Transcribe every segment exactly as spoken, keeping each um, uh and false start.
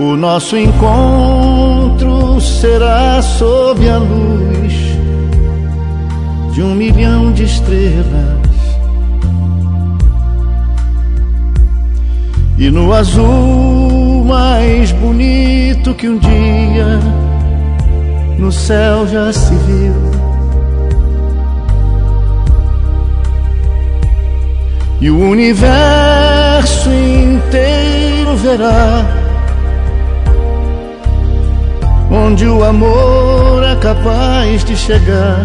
O nosso encontro será sob a luz de um milhão de estrelas, e no azul mais bonito que um dia no céu já se viu. E o universo inteiro verá onde o amor é capaz de chegar,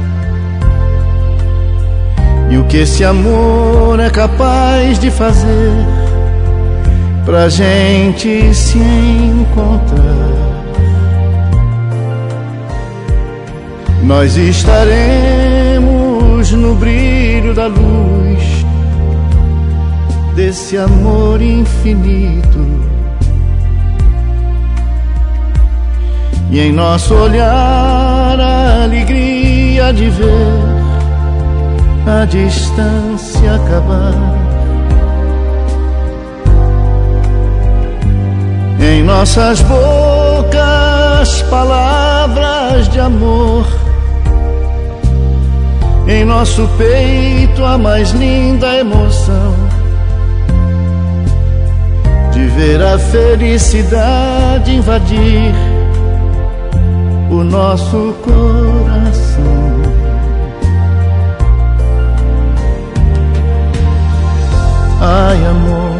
e o que esse amor é capaz de fazer pra gente se encontrar. Nós estaremos no brilho da luz desse amor infinito, e em nosso olhar a alegria de ver a distância acabar. Em nossas bocas palavras de amor, em nosso peito a mais linda emoção de ver a felicidade invadir o nosso coração. Ai, amor,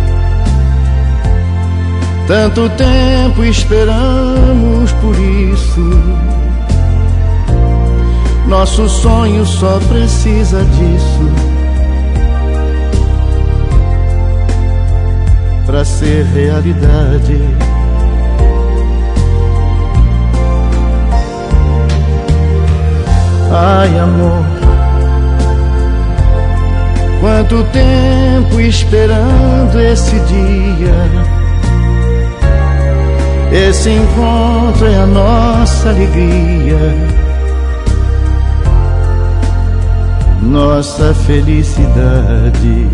tanto tempo esperamos por isso. Nosso sonho só precisa disso pra ser realidade. Ai, amor, quanto tempo esperando esse dia. Esse encontro é a nossa alegria, nossa felicidade.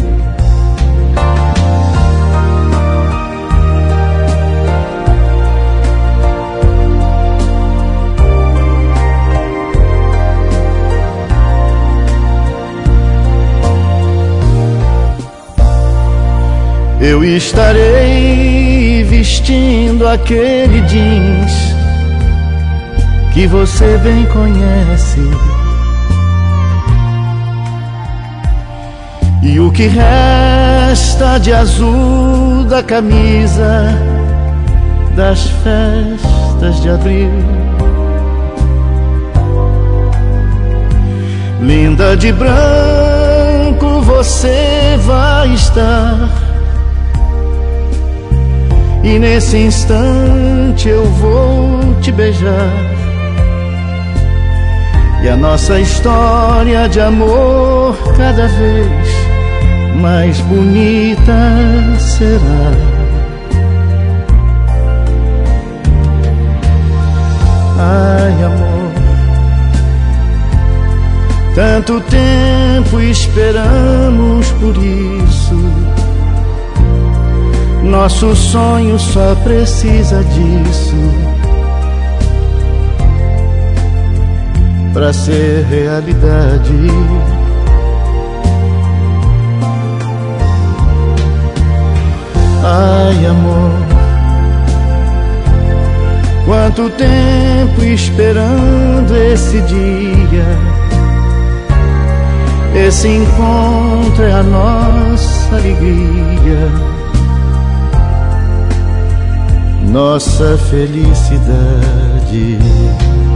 Eu estarei vestindo aquele jeans que você bem conhece, e o que resta de azul da camisa das festas de abril. Linda de branco você vai estar, e nesse instante eu vou te beijar, e a nossa história de amor cada vez mais bonita será. Ai, amor, tanto tempo esperamos por isso. Nosso sonho só precisa disso pra ser realidade. Ai, amor, quanto tempo esperando esse dia. Esse encontro é a nossa alegria, nossa felicidade.